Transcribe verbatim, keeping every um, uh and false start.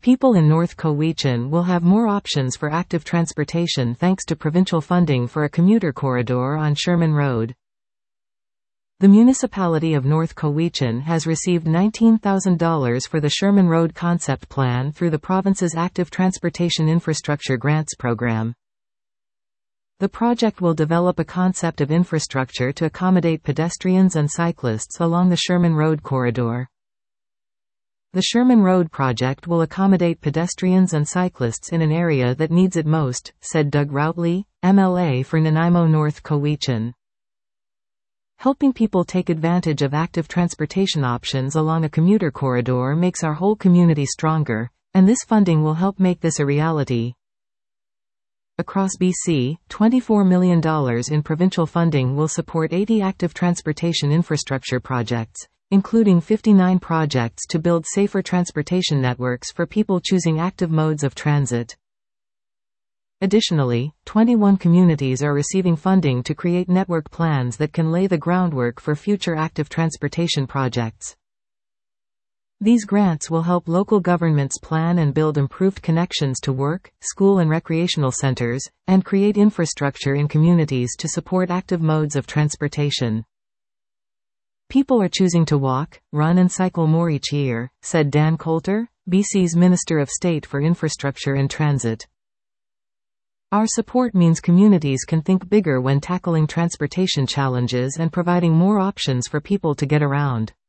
People in North Cowichan will have more options for active transportation thanks to provincial funding for a commuter corridor on Sherman Road. The municipality of North Cowichan has received nineteen thousand dollars for the Sherman Road Concept Plan through the province's Active Transportation Infrastructure Grants Program. The project will develop a concept of infrastructure to accommodate pedestrians and cyclists along the Sherman Road corridor. The Sherman Road project will accommodate pedestrians and cyclists in an area that needs it most, said Doug Routley, M L A for Nanaimo North Cowichan. Helping people take advantage of active transportation options along a commuter corridor makes our whole community stronger, and this funding will help make this a reality. Across B C, twenty-four million dollars in provincial funding will support eighty active transportation infrastructure projects, including fifty-nine projects to build safer transportation networks for people choosing active modes of transit. Additionally, twenty-one communities are receiving funding to create network plans that can lay the groundwork for future active transportation projects. These grants will help local governments plan and build improved connections to work, school and recreational centers, and create infrastructure in communities to support active modes of transportation. People are choosing to walk, run and cycle more each year, said Dan Coulter, B C's Minister of State for Infrastructure and Transit. Our support means communities can think bigger when tackling transportation challenges and providing more options for people to get around.